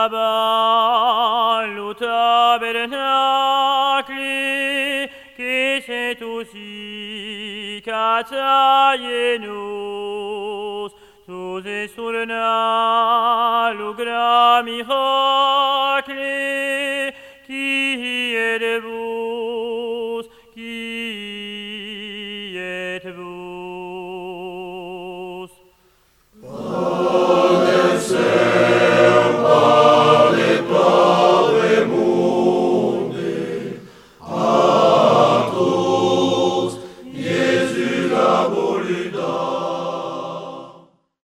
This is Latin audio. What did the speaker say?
taballo tabernacli, che se tu si cazaienos, tu se surna lugrami